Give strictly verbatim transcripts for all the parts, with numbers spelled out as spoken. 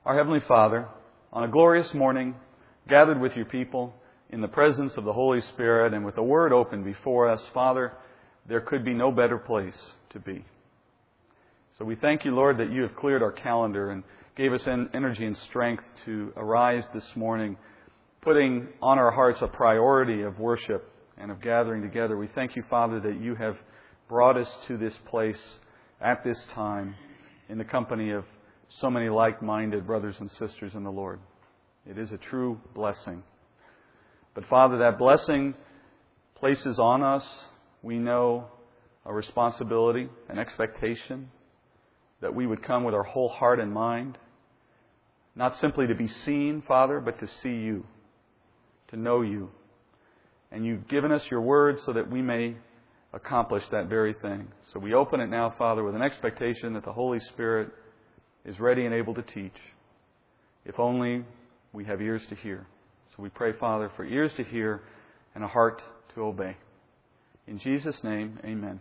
Our Heavenly Father, on a glorious morning, gathered with your people in the presence of the Holy Spirit and with the Word open before us, Father, there could be no better place to be. So we thank you, Lord, that you have cleared our calendar and gave us energy and strength to arise this morning, putting on our hearts a priority of worship and of gathering together. We thank you, Father, that you have brought us to this place at this time in the company of so many like-minded brothers and sisters in the Lord. It is a true blessing. But Father, that blessing places on us, we know, a responsibility, an expectation that we would come with our whole heart and mind, not simply to be seen, Father, but to see you, to know you. And you've given us your word so that we may accomplish that very thing. So we open it now, Father, with an expectation that the Holy Spirit is ready and able to teach, if only we have ears to hear. So we pray, Father, for ears to hear and a heart to obey. In Jesus' name, amen.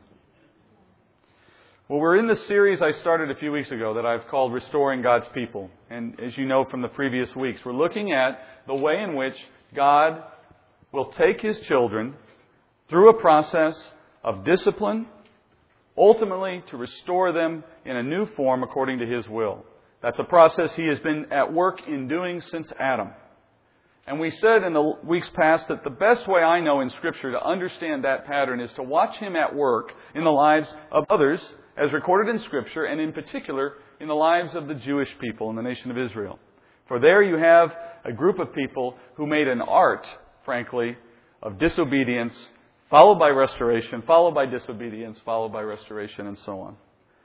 Well, we're in the series I started a few weeks ago that I've called Restoring God's People. And as you know from the previous weeks, we're looking at the way in which God will take His children through a process of discipline, ultimately to restore them in a new form according to His will. That's a process He has been at work in doing since Adam. And we said in the weeks past that the best way I know in Scripture to understand that pattern is to watch Him at work in the lives of others, as recorded in Scripture, and in particular in the lives of the Jewish people in the nation of Israel. For there you have a group of people who made an art, frankly, of disobedience, followed by restoration, followed by disobedience, followed by restoration, and so on.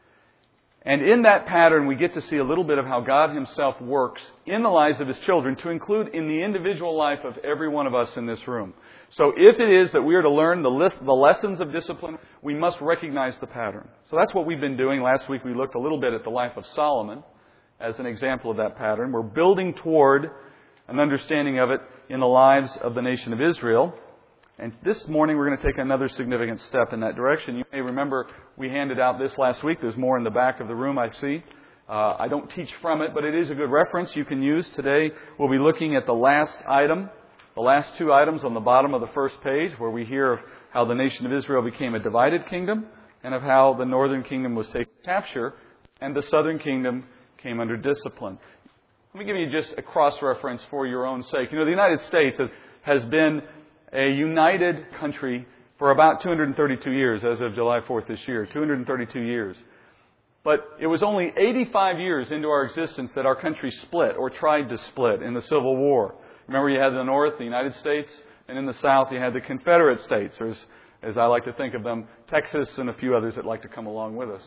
And in that pattern, we get to see a little bit of how God Himself works in the lives of His children, to include in the individual life of every one of us in this room. So if it is that we are to learn the, list, the lessons of discipline, we must recognize the pattern. So that's what we've been doing. Last week we looked a little bit at the life of Solomon as an example of that pattern. We're building toward an understanding of it in the lives of the nation of Israel. And this morning we're going to take another significant step in that direction. You may remember we handed out this last week. There's more in the back of the room, I see. Uh, I don't teach from it, but it is a good reference you can use. Today we'll be looking at the last item, the last two items on the bottom of the first page, where we hear of how the nation of Israel became a divided kingdom and of how the northern kingdom was taken to capture and the southern kingdom came under discipline. Let me give you just a cross-reference for your own sake. You know, the United States has, has been a united country for about two hundred thirty-two years as of July fourth this year. two hundred thirty-two years. But it was only eighty-five years into our existence that our country split, or tried to split, in the Civil War. Remember, you had the North, the United States, and in the South you had the Confederate States, or as, as I like to think of them, Texas and a few others that like to come along with us.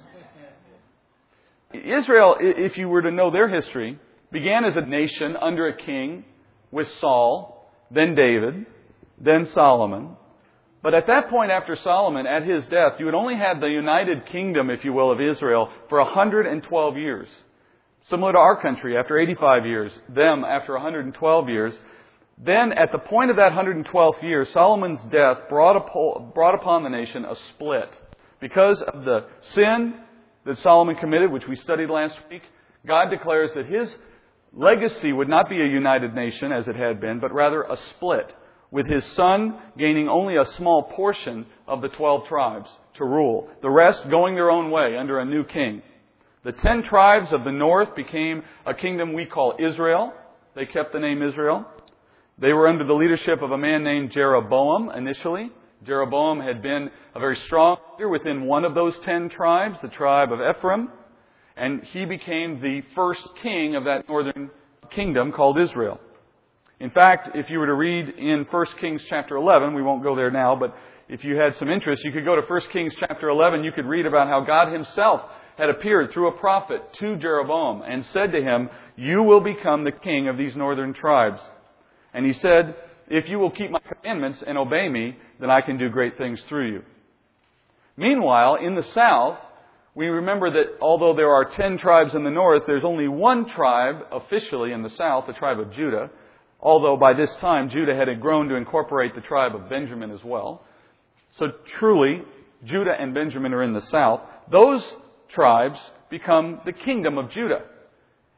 Israel, if you were to know their history, began as a nation under a king with Saul, then David, then Solomon. But at that point after Solomon, at his death, you had only had the united kingdom, if you will, of Israel for one hundred twelve years. Similar to our country, after eighty-five years, them after one hundred twelve years. Then, at the point of that one hundred twelfth year, Solomon's death brought, upon, brought upon the nation a split. Because of the sin that Solomon committed, which we studied last week, God declares that His legacy would not be a united nation as it had been, but rather a split, with His son gaining only a small portion of the twelve tribes to rule, the rest going their own way under a new king. The ten tribes of the north became a kingdom we call Israel. They kept the name Israel. They were under the leadership of a man named Jeroboam initially. Jeroboam had been a very strong leader within one of those ten tribes, the tribe of Ephraim. And he became the first king of that northern kingdom called Israel. In fact, if you were to read in First Kings chapter eleven, we won't go there now, but if you had some interest, you could go to First Kings chapter eleven. You could read about how God Himself had appeared through a prophet to Jeroboam and said to him, "You will become the king of these northern tribes." And he said, "If you will keep my commandments and obey me, then I can do great things through you." Meanwhile, in the south, we remember that although there are ten tribes in the north, there's only one tribe officially in the south, the tribe of Judah. Although by this time, Judah had grown to incorporate the tribe of Benjamin as well. So truly, Judah and Benjamin are in the south. Those tribes become the kingdom of Judah.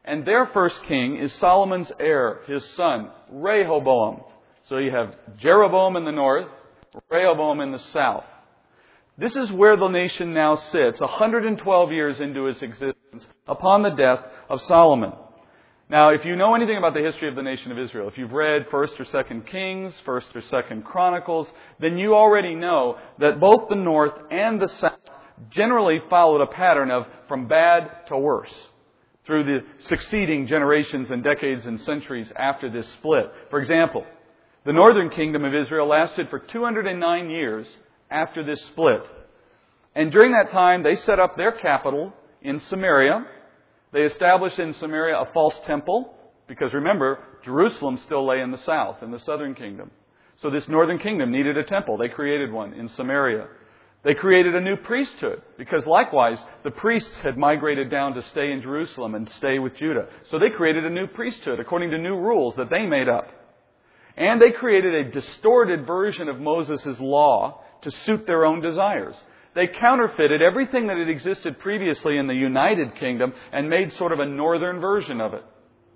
And their first king is Solomon's heir, his son, Rehoboam. So you have Jeroboam in the north, Rehoboam in the south. This is where the nation now sits, one hundred twelve years into its existence, upon the death of Solomon. Now, if you know anything about the history of the nation of Israel, if you've read First or Second Kings, First or Second Chronicles, then you already know that both the north and the south generally followed a pattern of from bad to worse through the succeeding generations and decades and centuries after this split. For example, the northern kingdom of Israel lasted for two hundred nine years after this split. And during that time, they set up their capital in Samaria. They established in Samaria a false temple, because remember, Jerusalem still lay in the south, in the southern kingdom. So this northern kingdom needed a temple. They created one in Samaria. They created a new priesthood, because likewise, the priests had migrated down to stay in Jerusalem and stay with Judah. So they created a new priesthood according to new rules that they made up. And they created a distorted version of Moses' law to suit their own desires. They counterfeited everything that had existed previously in the United Kingdom and made sort of a northern version of it.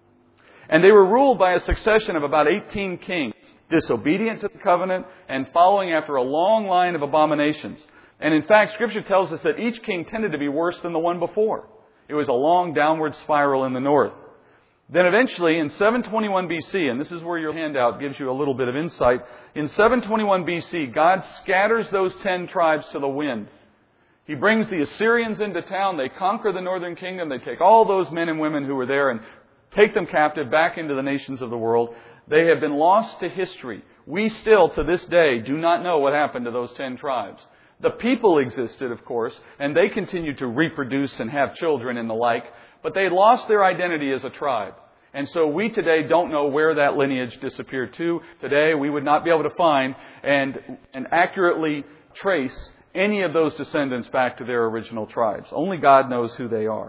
And they were ruled by a succession of about eighteen kings, disobedient to the covenant and following after a long line of abominations. And in fact, Scripture tells us that each king tended to be worse than the one before. It was a long downward spiral in the north. Then eventually, in seven twenty-one B C, and this is where your handout gives you a little bit of insight, in seven twenty-one B C, God scatters those ten tribes to the wind. He brings the Assyrians into town. They conquer the northern kingdom. They take all those men and women who were there and take them captive back into the nations of the world. They have been lost to history. We still, to this day, do not know what happened to those ten tribes. The people existed, of course, and they continued to reproduce and have children and the like, but they lost their identity as a tribe. And so we today don't know where that lineage disappeared to. Today we would not be able to find and, and accurately trace any of those descendants back to their original tribes. Only God knows who they are.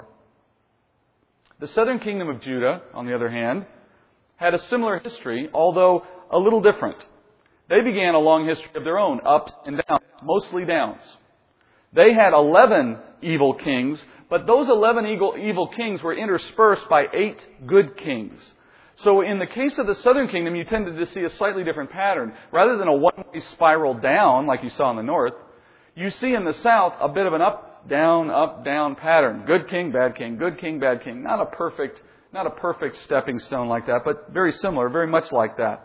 The southern kingdom of Judah, on the other hand, had a similar history, although a little different. They began a long history of their own, ups and downs, mostly downs. They had eleven evil kings, but those eleven evil, evil kings were interspersed by eight good kings. So in the case of the southern kingdom, you tended to see a slightly different pattern. Rather than a one-way spiral down, like you saw in the north, you see in the south a bit of an up, down, up, down pattern. Good king, bad king, good king, bad king. Not a perfect, not a perfect stepping stone like that, but very similar, very much like that.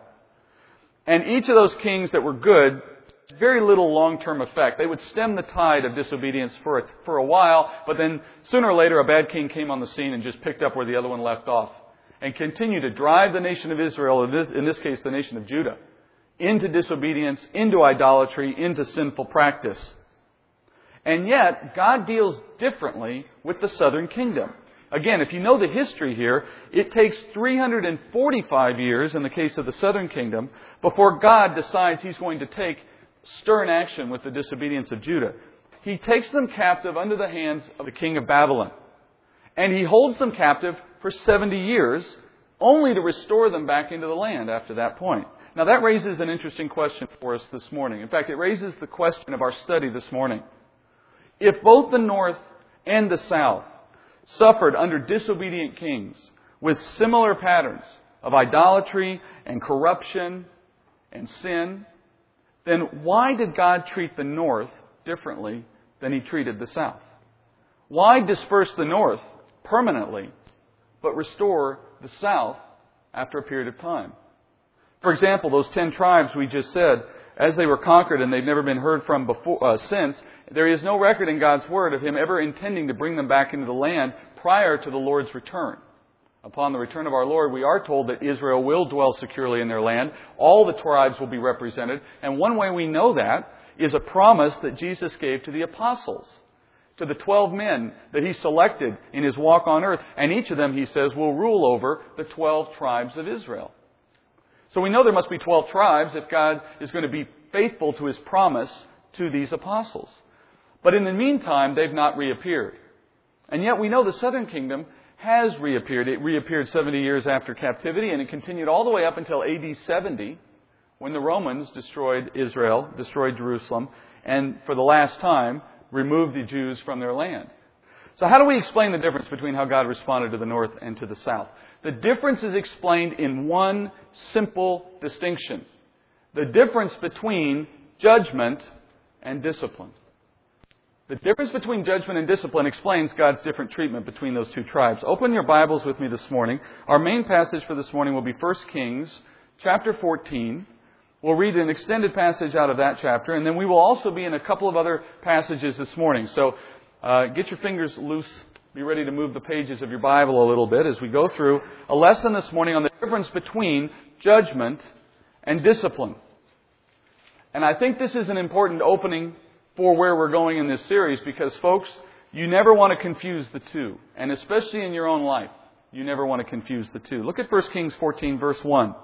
And each of those kings that were good, very little long-term effect. They would stem the tide of disobedience for a, for a while, but then sooner or later a bad king came on the scene and just picked up where the other one left off and continued to drive the nation of Israel, in this, in this case the nation of Judah, into disobedience, into idolatry, into sinful practice. And yet, God deals differently with the southern kingdom. Again, if you know the history here, it takes three hundred forty-five years in the case of the southern kingdom before God decides He's going to take stern action with the disobedience of Judah. He takes them captive under the hands of the king of Babylon. And He holds them captive for seventy years, only to restore them back into the land after that point. Now that raises an interesting question for us this morning. In fact, it raises the question of our study this morning. If both the north and the south suffered under disobedient kings with similar patterns of idolatry and corruption and sin, then why did God treat the north differently than He treated the south? Why disperse the north permanently, but restore the south after a period of time? For example, those ten tribes we just said, as they were conquered and they've never been heard from before uh, since, there is no record in God's Word of Him ever intending to bring them back into the land prior to the Lord's return. Upon the return of our Lord, we are told that Israel will dwell securely in their land. All the tribes will be represented. And one way we know that is a promise that Jesus gave to the apostles, to the twelve men that He selected in His walk on earth. And each of them, He says, will rule over the twelve tribes of Israel. So we know there must be twelve tribes if God is going to be faithful to His promise to these apostles. But in the meantime, they've not reappeared. And yet we know the southern kingdom has reappeared. It reappeared seventy years after captivity, and it continued all the way up until A D seventy, when the Romans destroyed Israel, destroyed Jerusalem, and for the last time removed the Jews from their land. So how do we explain the difference between how God responded to the north and to the south? The difference is explained in one simple distinction. The difference between judgment and discipline. The difference between judgment and discipline explains God's different treatment between those two tribes. Open your Bibles with me this morning. Our main passage for this morning will be First Kings chapter fourteen. We'll read an extended passage out of that chapter, and then we will also be in a couple of other passages this morning. So uh, get your fingers loose. Be ready to move the pages of your Bible a little bit as we go through a lesson this morning on the difference between judgment and discipline. And I think this is an important opening for where we're going in this series because, folks, you never want to confuse the two. And especially in your own life, you never want to confuse the two. Look at First Kings fourteen, verse one.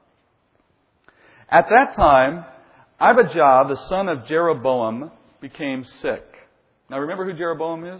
At that time, Abijah, the son of Jeroboam, became sick. Now remember who Jeroboam is?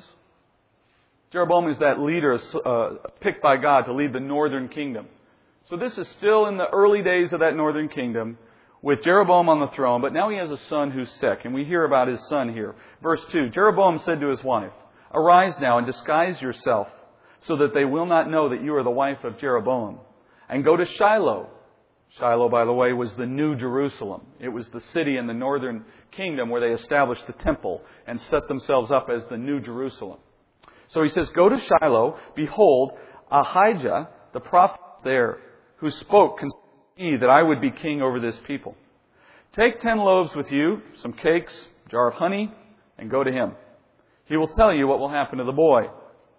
Jeroboam is that leader uh, picked by God to lead the northern kingdom. So this is still in the early days of that northern kingdom with Jeroboam on the throne, but now he has a son who's sick, and we hear about his son here. Verse two, Jeroboam said to his wife, "Arise now and disguise yourself, so that they will not know that you are the wife of Jeroboam, and go to Shiloh." Shiloh, by the way, was the New Jerusalem. It was the city in the northern kingdom where they established the temple and set themselves up as the New Jerusalem. So he says, "Go to Shiloh. Behold, Ahijah, the prophet there, who spoke concerning me that I would be king over this people. Take ten loaves with you, some cakes, a jar of honey, and go to him. He will tell you what will happen to the boy."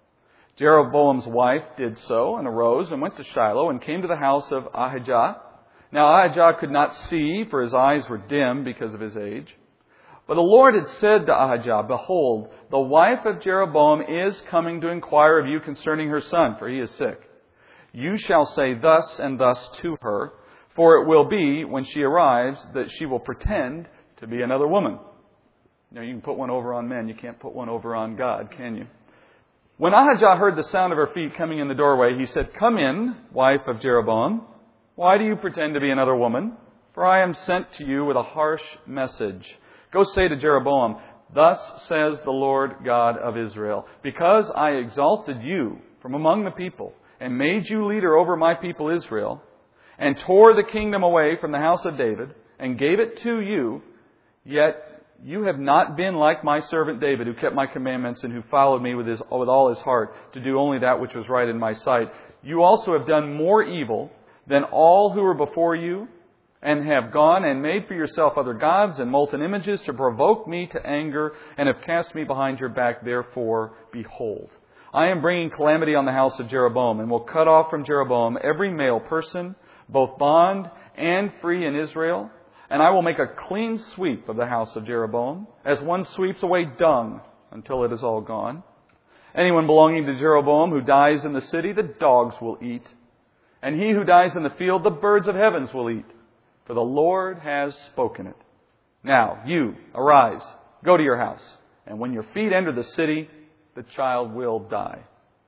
Jeroboam's wife did so and arose and went to Shiloh and came to the house of Ahijah. Now Ahijah could not see, for his eyes were dim because of his age. But the Lord had said to Ahijah, "Behold, the wife of Jeroboam is coming to inquire of you concerning her son, for he is sick. You shall say thus and thus to her, for it will be, when she arrives, that she will pretend to be another woman." Now you can put one over on men, you can't put one over on God, can you? When Ahijah heard the sound of her feet coming in the doorway, he said, "Come in, wife of Jeroboam. Why do you pretend to be another woman? For I am sent to you with a harsh message. Go say to Jeroboam, 'Thus says the Lord God of Israel, because I exalted you from among the people and made you leader over my people Israel, and tore the kingdom away from the house of David and gave it to you, yet you have not been like my servant David, who kept my commandments and who followed me with his, with all his heart to do only that which was right in my sight. You also have done more evil than all who were before you, and have gone and made for yourself other gods and molten images to provoke me to anger, and have cast me behind your back. Therefore, behold, I am bringing calamity on the house of Jeroboam, and will cut off from Jeroboam every male person, both bond and free in Israel. And I will make a clean sweep of the house of Jeroboam, as one sweeps away dung until it is all gone. Anyone belonging to Jeroboam who dies in the city, the dogs will eat. And he who dies in the field, the birds of heavens will eat. For the Lord has spoken it. Now, you, arise, go to your house. And when your feet enter the city, the child will die.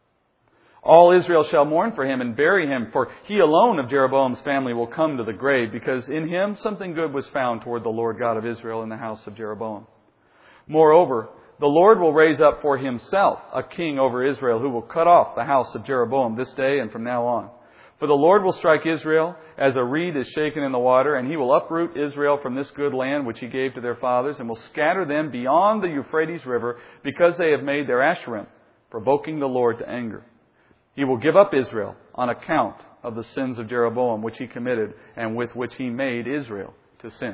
All Israel shall mourn for him and bury him, for he alone of Jeroboam's family will come to the grave, because in him something good was found toward the Lord God of Israel in the house of Jeroboam. Moreover, the Lord will raise up for himself a king over Israel, who will cut off the house of Jeroboam this day and from now on. For the Lord will strike Israel as a reed is shaken in the water, and he will uproot Israel from this good land which he gave to their fathers, and will scatter them beyond the Euphrates River, because they have made their Asherim, provoking the Lord to anger. He will give up Israel on account of the sins of Jeroboam, which he committed, and with which he made Israel to sin."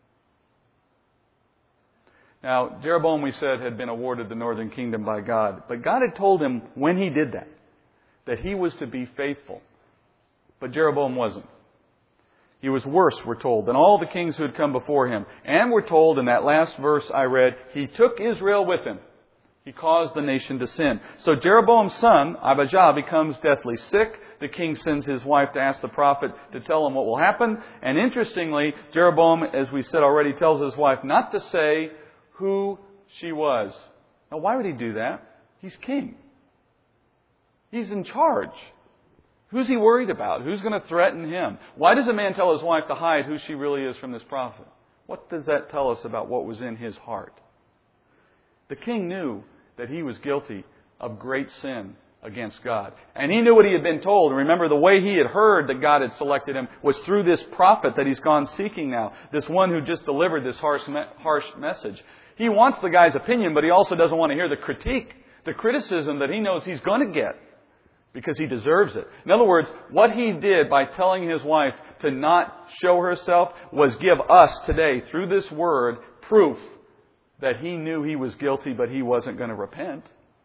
Now, Jeroboam, we said, had been awarded the northern kingdom by God. But God had told him when he did that, that he was to be faithful. But Jeroboam wasn't. He was worse, we're told, than all the kings who had come before him. And we're told in that last verse I read, he took Israel with him. He caused the nation to sin. So Jeroboam's son, Abijah, becomes deathly sick. The king sends his wife to ask the prophet to tell him what will happen. And interestingly, Jeroboam, as we said already, tells his wife not to say who she was. Now, why would he do that? He's king. He's in charge. Who's he worried about? Who's going to threaten him? Why does a man tell his wife to hide who she really is from this prophet? What does that tell us about what was in his heart? The king knew that he was guilty of great sin against God. And he knew what he had been told. And remember, the way he had heard that God had selected him was through this prophet that he's gone seeking now. This one who just delivered this harsh, harsh message. He wants the guy's opinion, but he also doesn't want to hear the critique, the criticism that he knows he's going to get because he deserves it. In other words, what he did by telling his wife to not show herself was give us today, through this word, proof that he knew he was guilty, but he wasn't going to repent.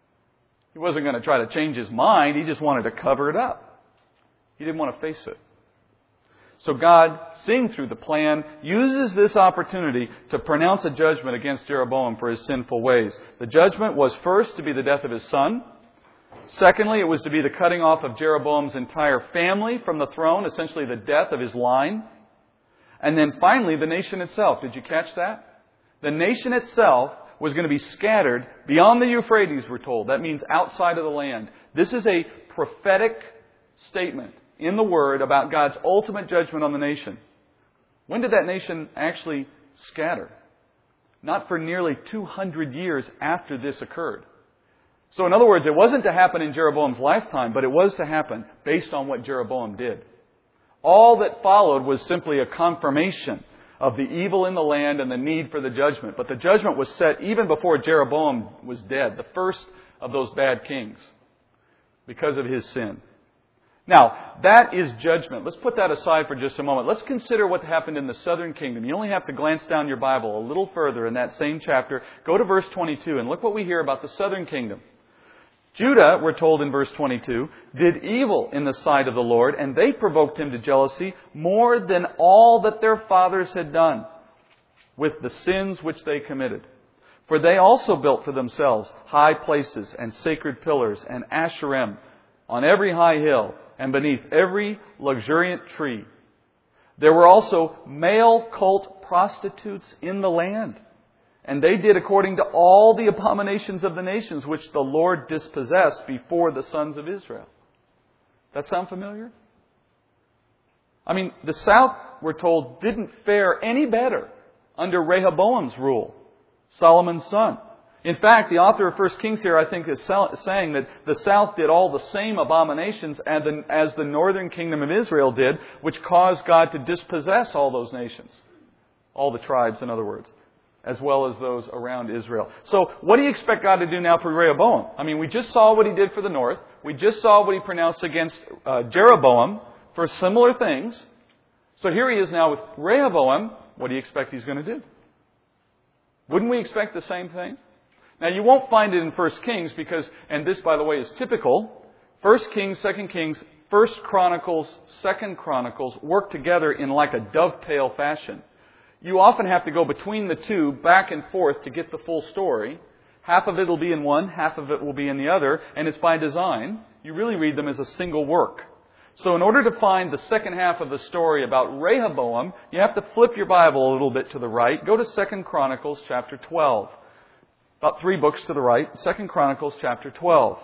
He wasn't going to try to change his mind. He just wanted to cover it up. He didn't want to face it. So God, seeing through the plan, uses this opportunity to pronounce a judgment against Jeroboam for his sinful ways. The judgment was first to be the death of his son. Secondly, it was to be the cutting off of Jeroboam's entire family from the throne, essentially the death of his line. And then finally, the nation itself. Did you catch that? The nation itself was going to be scattered beyond the Euphrates, we're told. That means outside of the land. This is a prophetic statement in the Word about God's ultimate judgment on the nation. When did that nation actually scatter? Not for nearly two hundred years after this occurred. So in other words, it wasn't to happen in Jeroboam's lifetime, but it was to happen based on what Jeroboam did. All that followed was simply a confirmation of the evil in the land and the need for the judgment. But the judgment was set even before Jeroboam was dead, the first of those bad kings, because of his sin. Now, that is judgment. Let's put that aside for just a moment. Let's consider what happened in the southern kingdom. You only have to glance down your Bible a little further in that same chapter. Go to verse twenty-two and look what we hear about the southern kingdom. Judah, we're told in verse twenty-two, did evil in the sight of the Lord, and they provoked him to jealousy more than all that their fathers had done with the sins which they committed. For they also built for themselves high places and sacred pillars and Asherim on every high hill and beneath every luxuriant tree. There were also male cult prostitutes in the land. And they did according to all the abominations of the nations which the Lord dispossessed before the sons of Israel. That sound familiar? I mean, the south, we're told, didn't fare any better under Rehoboam's rule, Solomon's son. In fact, the author of First Kings here, I think, is saying that the south did all the same abominations as the northern kingdom of Israel did, which caused God to dispossess all those nations. All the tribes, in other words, as well as those around Israel. So what do you expect God to do now for Rehoboam? I mean, we just saw what he did for the north. We just saw what he pronounced against uh, Jeroboam for similar things. So here he is now with Rehoboam. What do you expect he's going to do? Wouldn't we expect the same thing? Now, you won't find it in First Kings because, and this, by the way, is typical, First Kings, Second Kings, First Chronicles, Second Chronicles work together in like a dovetail fashion. You often have to go between the two, back and forth, to get the full story. Half of it will be in one, half of it will be in the other, and it's by design. You really read them as a single work. So in order to find the second half of the story about Rehoboam, you have to flip your Bible a little bit to the right. Go to Second Chronicles chapter twelve. About three books to the right. Second Chronicles chapter twelve.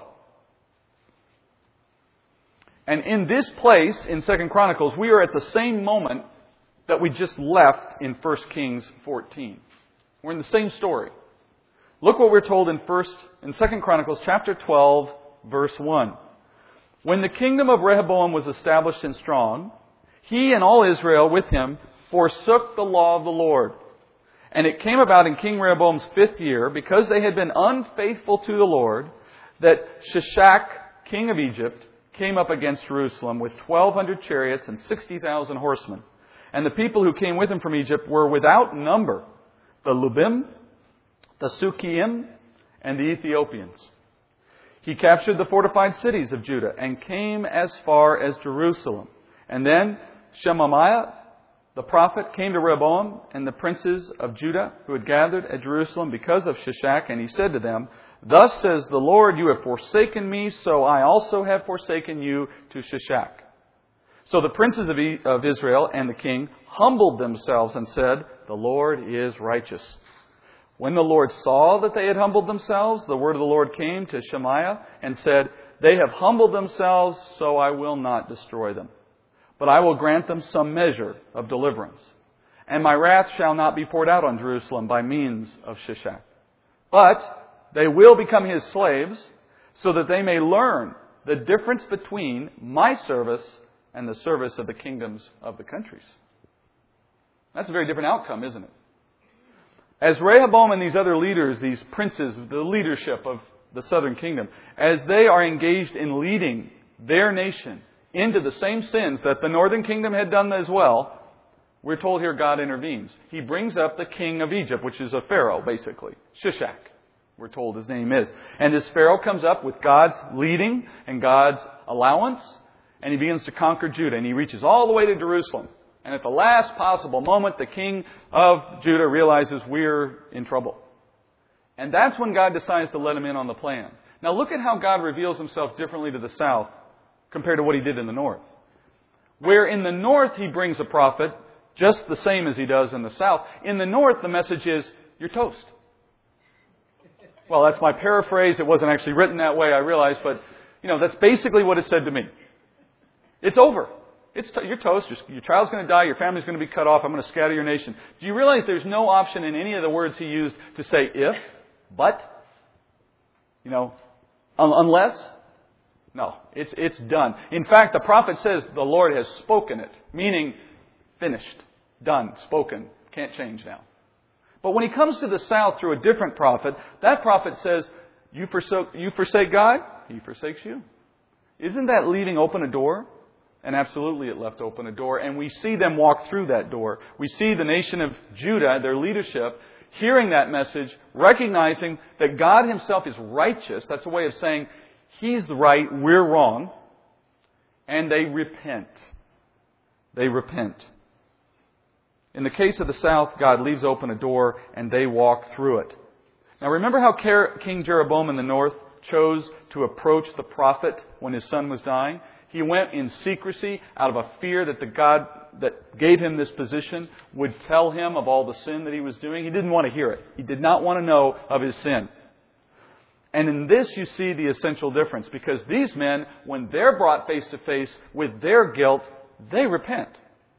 And in this place, in Second Chronicles, we are at the same moment that we just left in First Kings fourteen. We're in the same story. Look what we're told in First in Second Chronicles chapter twelve, verse one. When the kingdom of Rehoboam was established and strong, he and all Israel with him forsook the law of the Lord. And it came about in King Rehoboam's fifth year, because they had been unfaithful to the Lord, that Shishak, king of Egypt, came up against Jerusalem with twelve hundred chariots and sixty thousand horsemen. And the people who came with him from Egypt were without number, the Lubim, the Sukkiim, and the Ethiopians. He captured the fortified cities of Judah and came as far as Jerusalem. And then Shemaiah, the prophet, came to Rehoboam and the princes of Judah who had gathered at Jerusalem because of Shishak, and he said to them, "Thus says the Lord, you have forsaken me, so I also have forsaken you to Shishak." So the princes of Israel and the king humbled themselves and said, "The Lord is righteous." When the Lord saw that they had humbled themselves, the word of the Lord came to Shemaiah and said, "They have humbled themselves, so I will not destroy them. But I will grant them some measure of deliverance. And my wrath shall not be poured out on Jerusalem by means of Shishak. But they will become his slaves, so that they may learn the difference between my service and the service of the kingdoms of the countries. That's a very different outcome, isn't it? As Rehoboam and these other leaders, these princes, the leadership of the southern kingdom, as they are engaged in leading their nation into the same sins that the northern kingdom had done as well, we're told here God intervenes. He brings up the king of Egypt, which is a pharaoh, basically. Shishak, we're told his name is. And this pharaoh comes up with God's leading and God's allowance, and he begins to conquer Judah. And he reaches all the way to Jerusalem. And at the last possible moment, the king of Judah realizes we're in trouble. And that's when God decides to let him in on the plan. Now look at how God reveals himself differently to the south compared to what he did in the north. Where in the north he brings a prophet just the same as he does in the south. In the north the message is, you're toast. Well, that's my paraphrase. It wasn't actually written that way, I realize. But, you know, that's basically what it said to me. It's over. It's to- you're toast. Your, your child's going to die. Your family's going to be cut off. I'm going to scatter your nation. Do you realize there's no option in any of the words he used to say if, but, you know, un- unless? No, it's it's done. In fact, the prophet says the Lord has spoken it, meaning finished, done, spoken, can't change now. But when he comes to the south through a different prophet, that prophet says, you forsake, you forsake God, he forsakes you. Isn't that leaving open a door? And absolutely it left open a door. And we see them walk through that door. We see the nation of Judah, their leadership, hearing that message, recognizing that God himself is righteous. That's a way of saying he's the right, we're wrong. And they repent. They repent. In the case of the south, God leaves open a door and they walk through it. Now remember how King Jeroboam in the north chose to approach the prophet when his son was dying? He went in secrecy out of a fear that the God that gave him this position would tell him of all the sin that he was doing. He didn't want to hear it. He did not want to know of his sin. And in this you see the essential difference, because these men, when they're brought face to face with their guilt, they repent.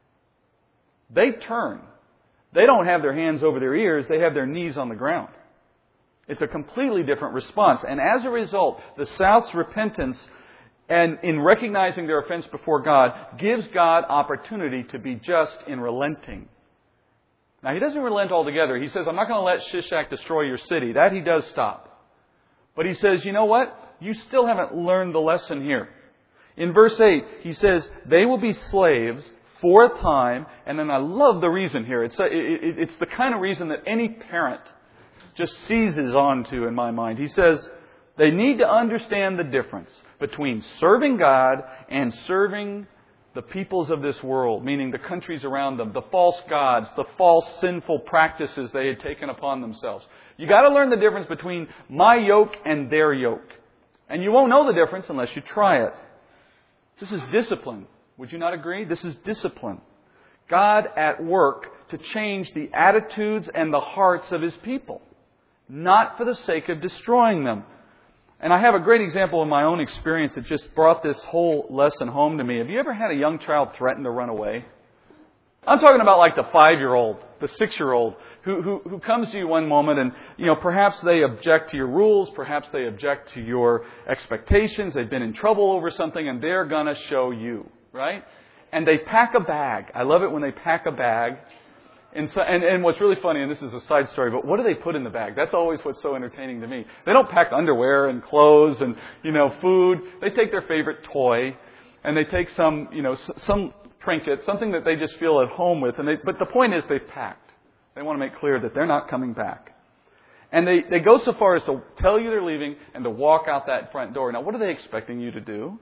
They turn. They don't have their hands over their ears. They have their knees on the ground. It's a completely different response. And as a result, the South's repentance and in recognizing their offense before God gives God opportunity to be just in relenting. Now, He doesn't relent altogether. He says, I'm not going to let Shishak destroy your city. That He does stop. But He says, you know what? You still haven't learned the lesson here. In verse eight, He says, they will be slaves for a time. And then I love the reason here. It's, a, it, it's the kind of reason that any parent just seizes onto in my mind. He says, they need to understand the difference between serving God and serving the peoples of this world, meaning the countries around them, the false gods, the false sinful practices they had taken upon themselves. You got to learn the difference between my yoke and their yoke. And you won't know the difference unless you try it. This is discipline. Would you not agree? This is discipline. God at work to change the attitudes and the hearts of His people, not for the sake of destroying them. And I have a great example in my own experience that just brought this whole lesson home to me. Have you ever had a young child threaten to run away? I'm talking about like the five-year-old, the six-year-old, who, who, who comes to you one moment and, you know, perhaps they object to your rules, perhaps they object to your expectations, they've been in trouble over something, and they're going to show you, right? And they pack a bag. I love it when they pack a bag. And, so, and, and what's really funny, and this is a side story, but what do they put in the bag? That's always what's so entertaining to me. They don't pack underwear and clothes and, you know, food. They take their favorite toy and they take some, you know, some trinket, something that they just feel at home with. And they, but the point is they've packed. They want to make clear that they're not coming back. And they, they go so far as to tell you they're leaving and to walk out that front door. Now, what are they expecting you to do?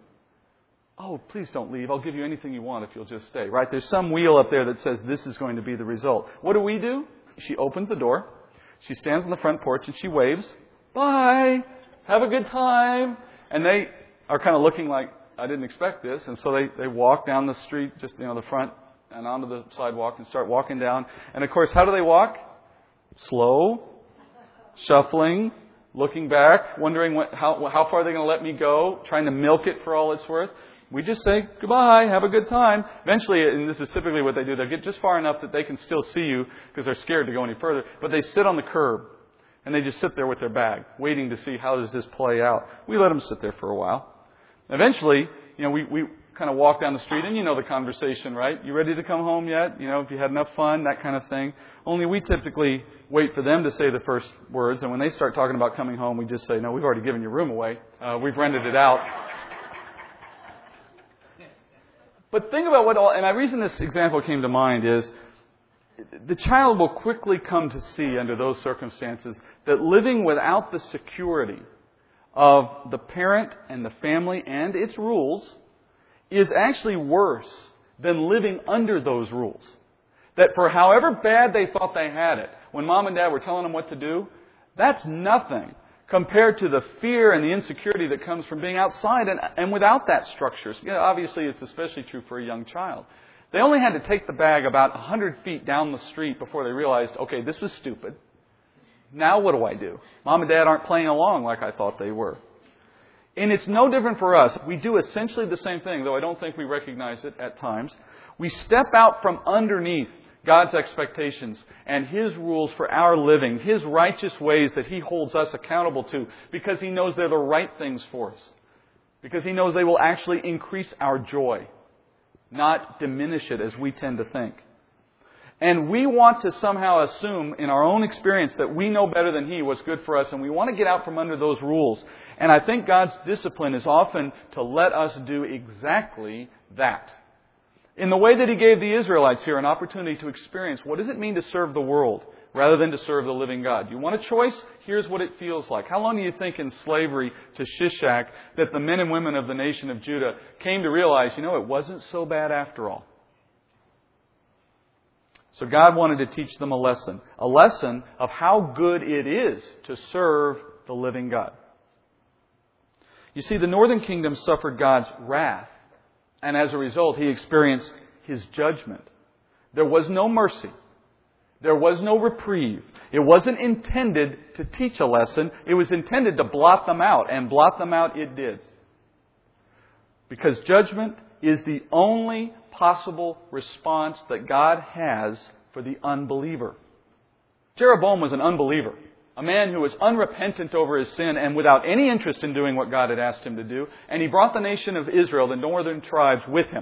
Oh, please don't leave. I'll give you anything you want if you'll just stay. Right? There's some wheel up there that says this is going to be the result. What do we do? She opens the door. She stands on the front porch and she waves. Bye. Have a good time. And they are kind of looking like, I didn't expect this. And so they, they walk down the street, just, you know, the front and onto the sidewalk and start walking down. And of course, how do they walk? Slow, shuffling, looking back, wondering what, how, how far are they going to let me go, trying to milk it for all it's worth. We just say, goodbye, have a good time. Eventually, and this is typically what they do, they'll get just far enough that they can still see you because they're scared to go any further. But they sit on the curb And they just sit there with their bag, waiting to see how does this play out. We let them sit there for a while. Eventually, you know, we, we kind of walk down the street, and you know the conversation, right? You ready to come home yet? You know, if you had enough fun, that kind of thing. Only we typically wait for them to say the first words, and when they start talking about coming home, we just say, no, we've already given your room away. Uh, we've rented it out. But think about what all, and the reason this example came to mind is, the child will quickly come to see under those circumstances that living without the security of the parent and the family and its rules is actually worse than living under those rules. That for however bad they thought they had it, when mom and dad were telling them what to do, that's nothing compared to the fear and the insecurity that comes from being outside and, and without that structure. So, you know, obviously, it's especially true for a young child. They only had to take the bag about one hundred feet down the street before they realized, okay, this was stupid. Now what do I do? Mom and Dad aren't playing along like I thought they were. And it's no different for us. We do essentially the same thing, though I don't think we recognize it at times. We step out from underneath God's expectations and His rules for our living, His righteous ways that He holds us accountable to, because He knows they're the right things for us. Because He knows they will actually increase our joy, not diminish it as we tend to think. And we want to somehow assume in our own experience that we know better than He what's good for us, and we want to get out from under those rules. And I think God's discipline is often to let us do exactly that. In the way that He gave the Israelites here an opportunity to experience what does it mean to serve the world rather than to serve the living God. You want a choice? Here's what it feels like. How long do you think in slavery to Shishak that the men and women of the nation of Judah came to realize, you know, it wasn't so bad after all? So God wanted to teach them a lesson. A lesson of how good it is to serve the living God. You see, the northern kingdom suffered God's wrath. And as a result, He experienced His judgment. There was no mercy. There was no reprieve. It wasn't intended to teach a lesson. It was intended to blot them out. And blot them out it did. Because judgment is the only possible response that God has for the unbeliever. Jeroboam was an unbeliever. A man who was unrepentant over his sin and without any interest in doing what God had asked him to do. And he brought the nation of Israel, the northern tribes, with him.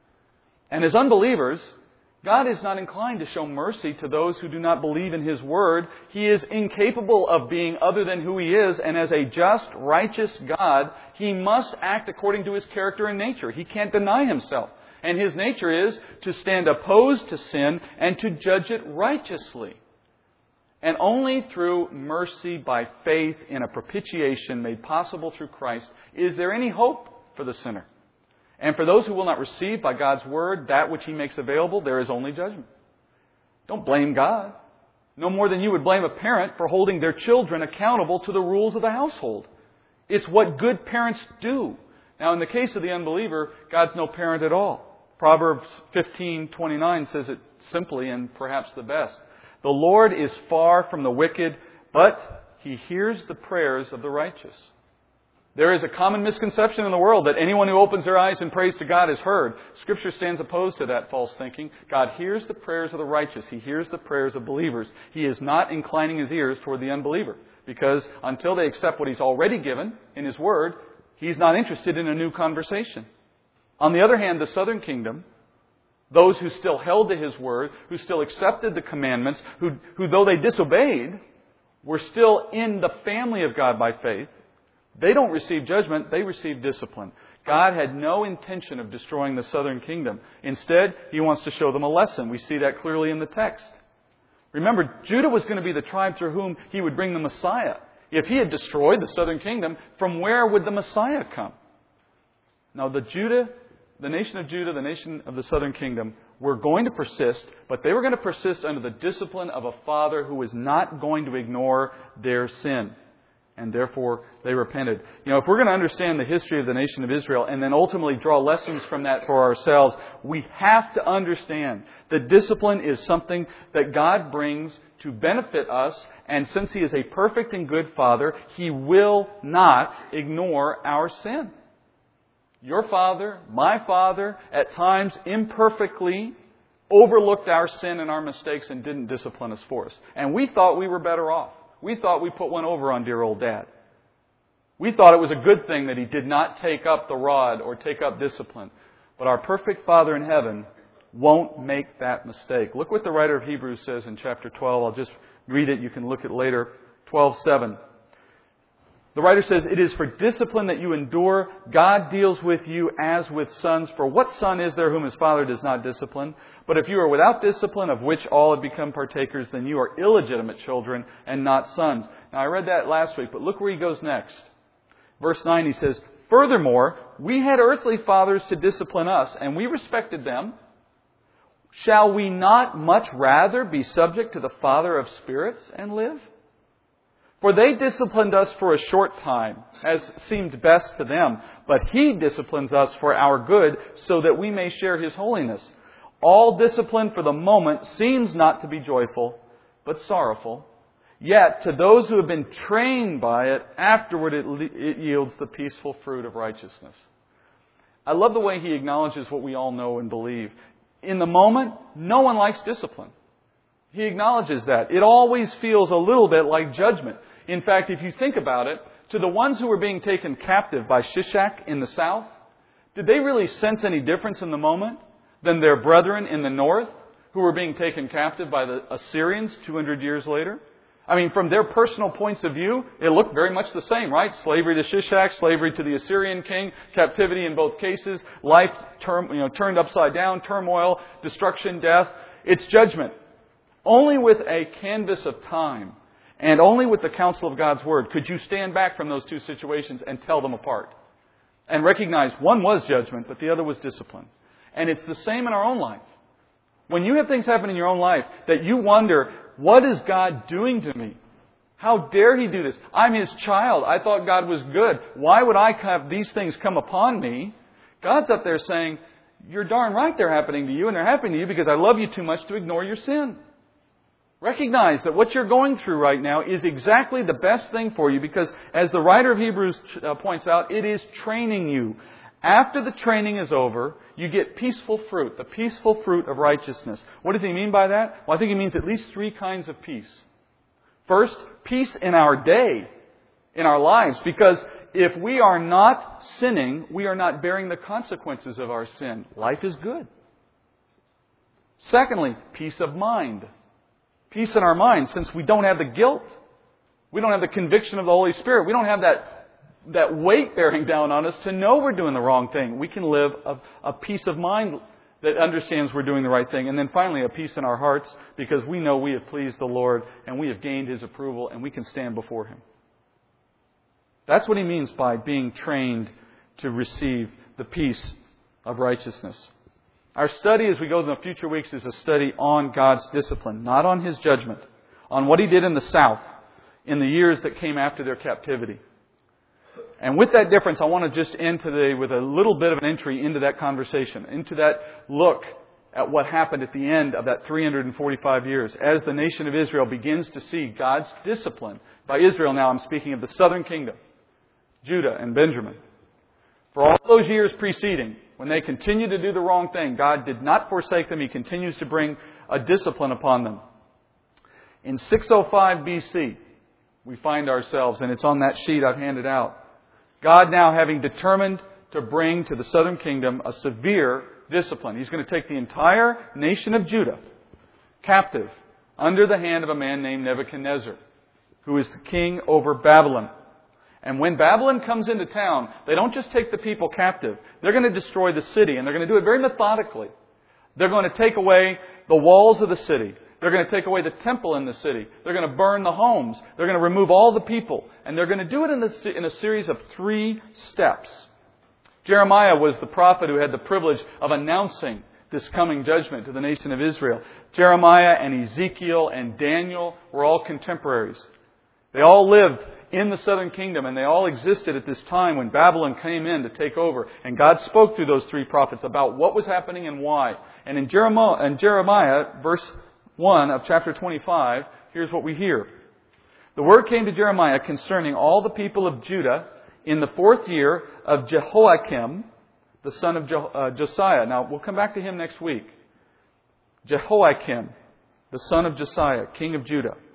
And as unbelievers, God is not inclined to show mercy to those who do not believe in His Word. He is incapable of being other than who He is. And as a just, righteous God, He must act according to His character and nature. He can't deny Himself. And His nature is to stand opposed to sin and to judge it righteously. And only through mercy by faith in a propitiation made possible through Christ is there any hope for the sinner. And for those who will not receive by God's Word that which He makes available, there is only judgment. Don't blame God. No more than you would blame a parent for holding their children accountable to the rules of the household. It's what good parents do. Now, in the case of the unbeliever, God's no parent at all. Proverbs fifteen twenty-nine says it simply and perhaps the best. The Lord is far from the wicked, but He hears the prayers of the righteous. There is a common misconception in the world that anyone who opens their eyes and prays to God is heard. Scripture stands opposed to that false thinking. God hears the prayers of the righteous. He hears the prayers of believers. He is not inclining His ears toward the unbeliever. Because until they accept what He's already given in His Word, He's not interested in a new conversation. On the other hand, the southern kingdom, those who still held to His Word, who still accepted the commandments, who, who though they disobeyed, were still in the family of God by faith, they don't receive judgment, they receive discipline. God had no intention of destroying the southern kingdom. Instead, He wants to show them a lesson. We see that clearly in the text. Remember, Judah was going to be the tribe through whom He would bring the Messiah. If He had destroyed the southern kingdom, from where would the Messiah come? Now, the Judah, the nation of Judah, the nation of the southern kingdom, were going to persist, but they were going to persist under the discipline of a father who was not going to ignore their sin. And therefore, they repented. You know, if we're going to understand the history of the nation of Israel and then ultimately draw lessons from that for ourselves, we have to understand that discipline is something that God brings to benefit us. And since He is a perfect and good Father, He will not ignore our sin. Your father, my father, at times imperfectly overlooked our sin and our mistakes and didn't discipline us for us. And we thought we were better off. we thought we put one over on dear old Dad. We thought it was a good thing that he did not take up the rod or take up discipline. But our perfect Father in heaven won't make that mistake. Look what the writer of Hebrews says in chapter twelve. I'll just read it. You can look at later. twelve seven. The writer says, "It is for discipline that you endure. God deals with you as with sons. For what son is there whom his father does not discipline? But if you are without discipline, of which all have become partakers, then you are illegitimate children and not sons." Now, I read that last week, but look where he goes next. Verse nine, he says, "Furthermore, we had earthly fathers to discipline us, and we respected them. Shall we not much rather be subject to the Father of spirits and live? For they disciplined us for a short time, as seemed best to them. But He disciplines us for our good, so that we may share His holiness. All discipline for the moment seems not to be joyful, but sorrowful. Yet to those who have been trained by it, afterward it, it yields the peaceful fruit of righteousness." I love the way he acknowledges what we all know and believe. In the moment, no one likes discipline. He acknowledges that. It always feels a little bit like judgment. In fact, if you think about it, to the ones who were being taken captive by Shishak in the south, did they really sense any difference in the moment than their brethren in the north who were being taken captive by the Assyrians two hundred years later? I mean, from their personal points of view, it looked very much the same, right? Slavery to Shishak, slavery to the Assyrian king, captivity in both cases, life term, you know, turned upside down, turmoil, destruction, death. It's judgment. Only with a canvas of time and only with the counsel of God's Word could you stand back from those two situations and tell them apart. And recognize one was judgment, but the other was discipline. And it's the same in our own life. When you have things happen in your own life that you wonder, what is God doing to me? How dare He do this? I'm His child. I thought God was good. Why would I have these things come upon me? God's up there saying, you're darn right they're happening to you, and they're happening to you because I love you too much to ignore your sin. Recognize that what you're going through right now is exactly the best thing for you because, as the writer of Hebrews points out, it is training you. After the training is over, you get peaceful fruit, the peaceful fruit of righteousness. What does he mean by that? Well, I think he means at least three kinds of peace. First, peace in our day, in our lives, because if we are not sinning, we are not bearing the consequences of our sin. Life is good. Secondly, peace of mind. Peace in our minds, since we don't have the guilt. We don't have the conviction of the Holy Spirit. We don't have that that weight bearing down on us to know we're doing the wrong thing. We can live a, a peace of mind that understands we're doing the right thing. And then finally, a peace in our hearts because we know we have pleased the Lord and we have gained His approval and we can stand before Him. That's what he means by being trained to receive the peace of righteousness. Our study as we go in the future weeks is a study on God's discipline, not on His judgment, on what He did in the south in the years that came after their captivity. And with that difference, I want to just end today with a little bit of an entry into that conversation, into that look at what happened at the end of that three hundred forty-five years, as the nation of Israel begins to see God's discipline. By Israel now, I'm speaking of the southern kingdom, Judah and Benjamin. For all those years preceding, when they continued to do the wrong thing, God did not forsake them. He continues to bring a discipline upon them. In six oh five B C, we find ourselves, and it's on that sheet I've handed out, God now having determined to bring to the southern kingdom a severe discipline. He's going to take the entire nation of Judah captive under the hand of a man named Nebuchadnezzar, who is the king over Babylon. And when Babylon comes into town, they don't just take the people captive. They're going to destroy the city, and they're going to do it very methodically. They're going to take away the walls of the city. They're going to take away the temple in the city. They're going to burn the homes. They're going to remove all the people. And they're going to do it in, the, in a series of three steps. Jeremiah was the prophet who had the privilege of announcing this coming judgment to the nation of Israel. Jeremiah and Ezekiel and Daniel were all contemporaries. They all lived in the southern kingdom, and they all existed at this time when Babylon came in to take over. And God spoke through those three prophets about what was happening and why. And in Jeremiah, in Jeremiah verse one of chapter twenty-five, here's what we hear. The word came to Jeremiah concerning all the people of Judah in the fourth year of Jehoiakim, the son of Jo- uh, Josiah. Now, we'll come back to him next week. Jehoiakim, the son of Josiah, king of Judah.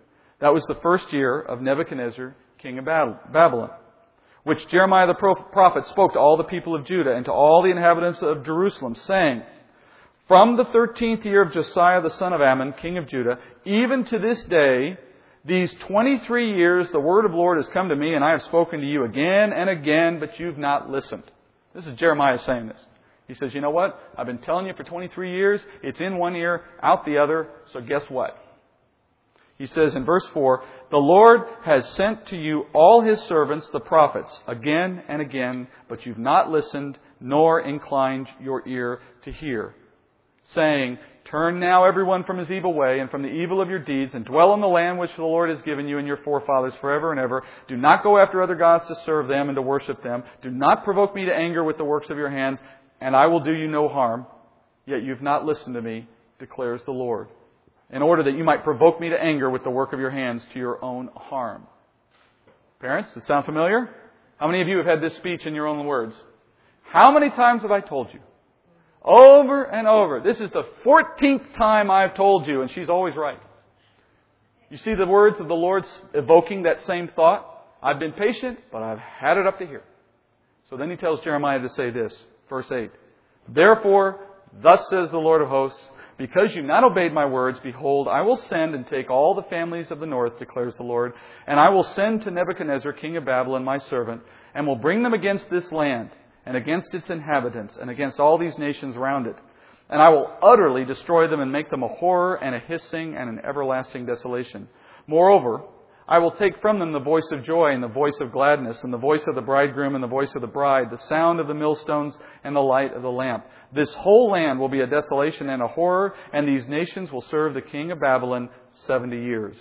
That was the first year of Nebuchadnezzar, king of Babylon, which Jeremiah the prophet spoke to all the people of Judah and to all the inhabitants of Jerusalem, saying, from the thirteenth year of Josiah the son of Ammon, king of Judah, even to this day, these twenty-three years the word of the Lord has come to me, and I have spoken to you again and again, but you've not listened. This is Jeremiah saying this. He says, you know what? I've been telling you for twenty-three years. It's in one ear, out the other. So guess what? He says in verse four, the Lord has sent to you all His servants, the prophets, again and again, but you've not listened, nor inclined your ear to hear, saying, turn now everyone from his evil way and from the evil of your deeds, and dwell in the land which the Lord has given you and your forefathers forever and ever. Do not go after other gods to serve them and to worship them. Do not provoke me to anger with the works of your hands, and I will do you no harm. Yet you've not listened to me, declares the Lord, in order that you might provoke me to anger with the work of your hands to your own harm. Parents, does it sound familiar? How many of you have had this speech in your own words? How many times have I told you? Over and over. This is the fourteenth time I've told you, and she's always right. You see the words of the Lord evoking that same thought? I've been patient, but I've had it up to here. So then He tells Jeremiah to say this, verse eight. Therefore, thus says the Lord of hosts, because you've not obeyed my words, behold, I will send and take all the families of the north, declares the Lord, and I will send to Nebuchadnezzar, king of Babylon, my servant, and will bring them against this land, and against its inhabitants, and against all these nations round it. And I will utterly destroy them and make them a horror and a hissing and an everlasting desolation. Moreover, I will take from them the voice of joy and the voice of gladness and the voice of the bridegroom and the voice of the bride, the sound of the millstones and the light of the lamp. This whole land will be a desolation and a horror, and these nations will serve the king of Babylon seventy years.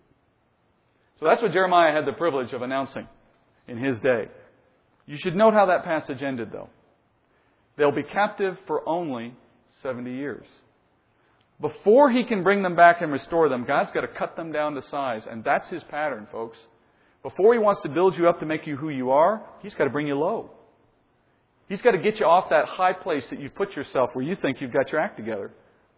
So that's what Jeremiah had the privilege of announcing in his day. You should note how that passage ended, though. They'll be captive for only seventy years. Before He can bring them back and restore them, God's got to cut them down to size. And that's His pattern, folks. Before He wants to build you up to make you who you are, He's got to bring you low. He's got to get you off that high place that you've put yourself where you think you've got your act together.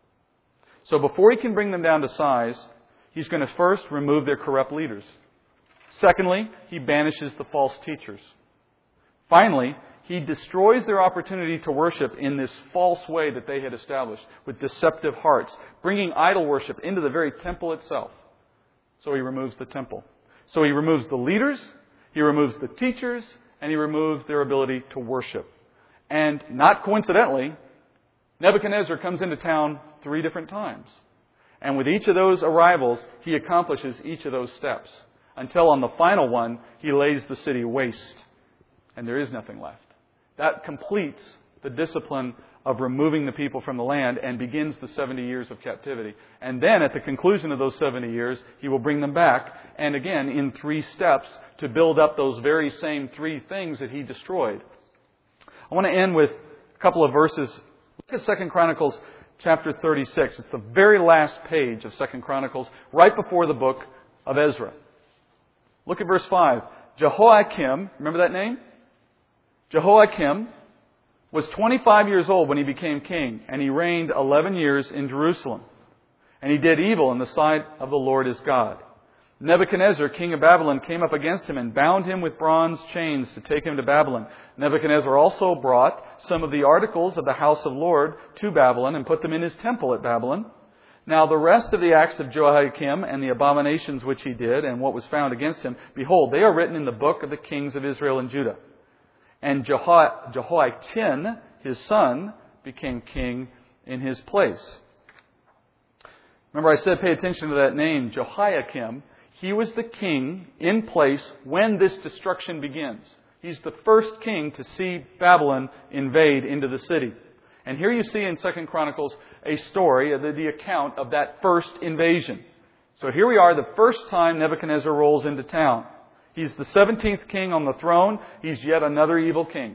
So before He can bring them down to size, He's going to first remove their corrupt leaders. Secondly, He banishes the false teachers. Finally, He destroys their opportunity to worship in this false way that they had established with deceptive hearts, bringing idol worship into the very temple itself. So He removes the temple. So He removes the leaders, He removes the teachers, and He removes their ability to worship. And not coincidentally, Nebuchadnezzar comes into town three different times. And with each of those arrivals, he accomplishes each of those steps. Until on the final one, he lays the city waste. And there is nothing left. That completes the discipline of removing the people from the land and begins the seventy years of captivity. And then at the conclusion of those seventy years, He will bring them back, and again in three steps, to build up those very same three things that He destroyed. I want to end with a couple of verses. Look at Second Chronicles chapter thirty-six. It's the very last page of Second Chronicles, right before the book of Ezra. Look at verse five. Jehoiakim, remember that name? Jehoiakim was twenty-five years old when he became king, and he reigned eleven years in Jerusalem. And he did evil in the sight of the Lord his God. Nebuchadnezzar, king of Babylon, came up against him and bound him with bronze chains to take him to Babylon. Nebuchadnezzar also brought some of the articles of the house of the Lord to Babylon and put them in his temple at Babylon. Now the rest of the acts of Jehoiakim and the abominations which he did and what was found against him, behold, they are written in the book of the kings of Israel and Judah. And Jeho- Jehoiachin, his son, became king in his place. Remember I said pay attention to that name, Jehoiakim. He was the king in place when this destruction begins. He's the first king to see Babylon invade into the city. And here you see in Second Chronicles a story, the, the account of that first invasion. So here we are, the first time Nebuchadnezzar rolls into town. He's the seventeenth king on the throne. He's yet another evil king.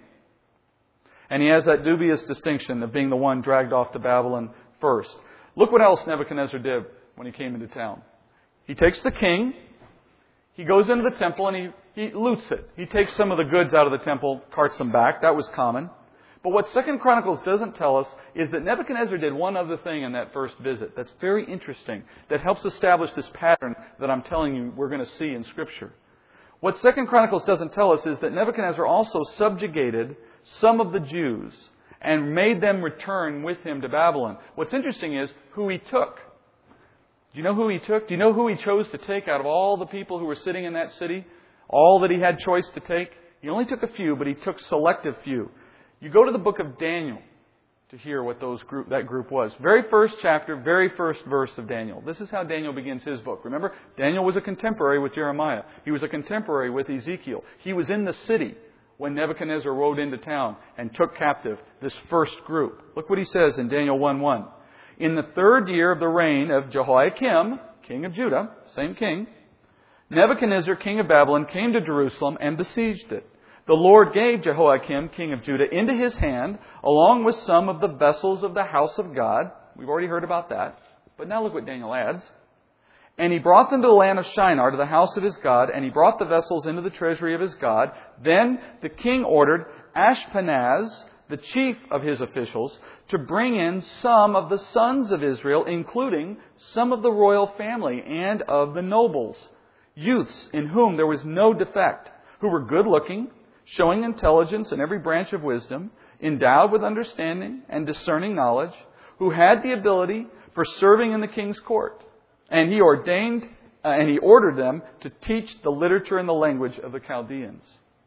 And he has that dubious distinction of being the one dragged off to Babylon first. Look what else Nebuchadnezzar did when he came into town. He takes the king, he goes into the temple and he, he loots it. He takes some of the goods out of the temple, carts them back. That was common. But what Second Chronicles doesn't tell us is that Nebuchadnezzar did one other thing in that first visit that's very interesting, that helps establish this pattern that I'm telling you we're going to see in Scripture. What Second Chronicles doesn't tell us is that Nebuchadnezzar also subjugated some of the Jews and made them return with him to Babylon. What's interesting is who he took. Do you know who he took? Do you know who he chose to take out of all the people who were sitting in that city? All that he had choice to take? He only took a few, but he took selective few. You go to the book of Daniel to hear what those group, that group was. Very first chapter, very first verse of Daniel. This is how Daniel begins his book. Remember, Daniel was a contemporary with Jeremiah. He was a contemporary with Ezekiel. He was in the city when Nebuchadnezzar rode into town and took captive this first group. Look what he says in Daniel one one. In the third year of the reign of Jehoiakim, king of Judah, same king, Nebuchadnezzar, king of Babylon, came to Jerusalem and besieged it. The Lord gave Jehoiakim, king of Judah, into his hand, along with some of the vessels of the house of God. We've already heard about that. But now look what Daniel adds. And he brought them to the land of Shinar, to the house of his God, and he brought the vessels into the treasury of his God. Then the king ordered Ashpenaz, the chief of his officials, to bring in some of the sons of Israel, including some of the royal family and of the nobles, youths in whom there was no defect, who were good-looking, showing intelligence in every branch of wisdom, endowed with understanding and discerning knowledge, who had the ability for serving in the king's court. And he ordained uh, and he ordered them to teach the literature and the language of the Chaldeans.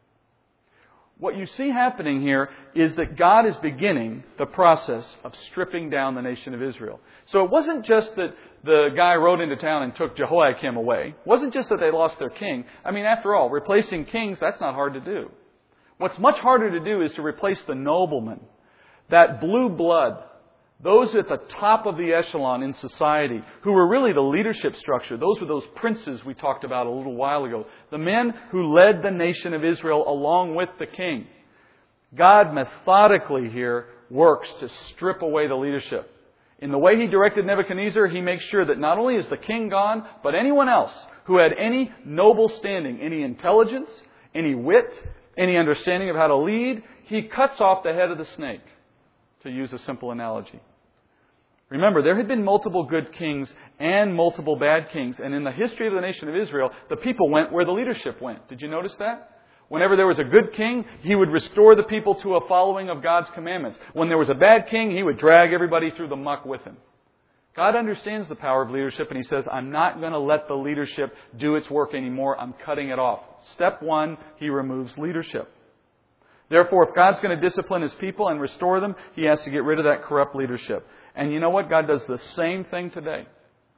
What you see happening here is that God is beginning the process of stripping down the nation of Israel. So it wasn't just that the guy rode into town and took Jehoiakim away. It wasn't just that they lost their king. I mean, after all, replacing kings, that's not hard to do. What's much harder to do is to replace the noblemen, that blue blood, those at the top of the echelon in society, who were really the leadership structure. Those were those princes we talked about a little while ago. The men who led the nation of Israel along with the king. God methodically here works to strip away the leadership. In the way He directed Nebuchadnezzar, He makes sure that not only is the king gone, but anyone else who had any noble standing, any intelligence, any wit, any understanding of how to lead, He cuts off the head of the snake, to use a simple analogy. Remember, there had been multiple good kings and multiple bad kings. And in the history of the nation of Israel, the people went where the leadership went. Did you notice that? Whenever there was a good king, he would restore the people to a following of God's commandments. When there was a bad king, he would drag everybody through the muck with him. God understands the power of leadership, and He says, I'm not going to let the leadership do its work anymore. I'm cutting it off. Step one, He removes leadership. Therefore, if God's going to discipline His people and restore them, He has to get rid of that corrupt leadership. And you know what? God does the same thing today.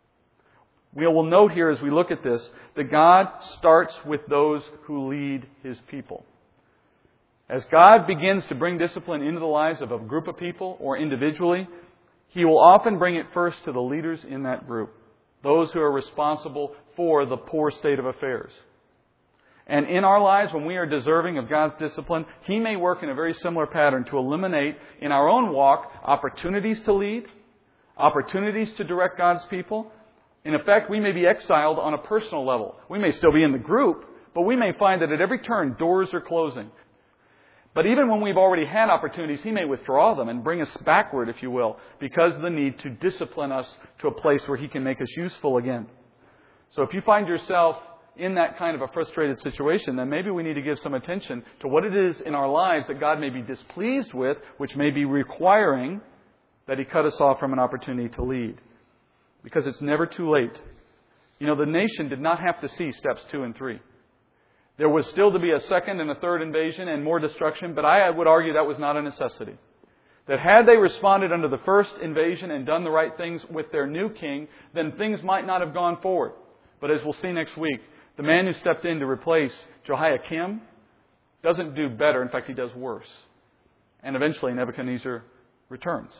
We will note here as we look at this that God starts with those who lead His people. As God begins to bring discipline into the lives of a group of people or individually, He will often bring it first to the leaders in that group, those who are responsible for the poor state of affairs. And in our lives, when we are deserving of God's discipline, He may work in a very similar pattern to eliminate in our own walk opportunities to lead, opportunities to direct God's people. In effect, we may be exiled on a personal level. We may still be in the group, but we may find that at every turn, doors are closing. But even when we've already had opportunities, He may withdraw them and bring us backward, if you will, because of the need to discipline us to a place where He can make us useful again. So if you find yourself in that kind of a frustrated situation, then maybe we need to give some attention to what it is in our lives that God may be displeased with, which may be requiring that He cut us off from an opportunity to lead. Because it's never too late. You know, the nation did not have to see steps two and three. There was still to be a second and a third invasion and more destruction, but I would argue that was not a necessity. That had they responded under the first invasion and done the right things with their new king, then things might not have gone forward. But as we'll see next week, the man who stepped in to replace Jehoiakim doesn't do better. In fact, he does worse. And eventually Nebuchadnezzar returns.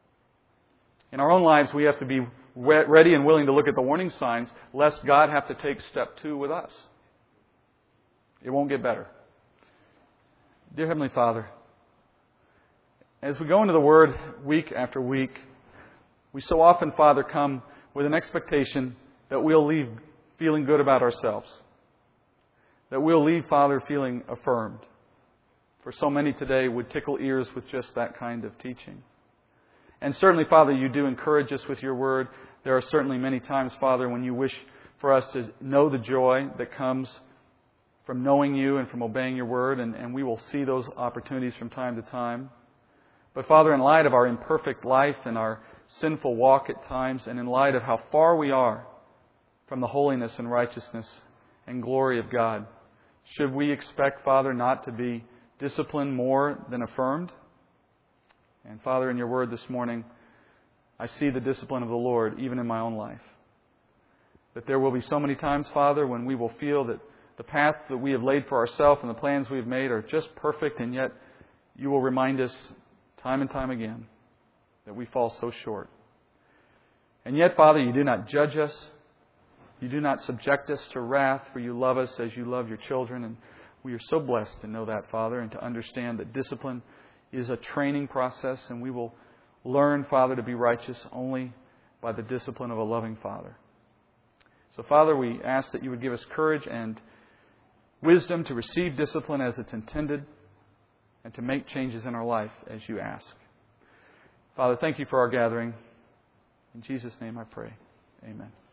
In our own lives, we have to be ready and willing to look at the warning signs, lest God have to take step two with us. It won't get better. Dear Heavenly Father, as we go into the Word week after week, we so often, Father, come with an expectation that we'll leave feeling good about ourselves. That we'll leave, Father, feeling affirmed. for so many today would tickle ears with just that kind of teaching. And certainly, Father, you do encourage us with your word. There are certainly many times, Father, when you wish for us to know the joy that comes from knowing you and from obeying your word, and, and we will see those opportunities from time to time. But Father, in light of our imperfect life and our sinful walk at times, and in light of how far we are from the holiness and righteousness and glory of God, should we expect, Father, not to be disciplined more than affirmed? And Father, in your word this morning, I see the discipline of the Lord even in my own life. That there will be so many times, Father, when we will feel that the path that we have laid for ourselves and the plans we have made are just perfect, and yet you will remind us time and time again that we fall so short. And yet, Father, you do not judge us. You do not subject us to wrath, for you love us as you love your children. And we are so blessed to know that, Father, and to understand that discipline is a training process, and we will learn, Father, to be righteous only by the discipline of a loving Father. So, Father, we ask that you would give us courage and wisdom to receive discipline as it's intended and to make changes in our life as you ask. Father, thank you for our gathering. In Jesus' name I pray. Amen.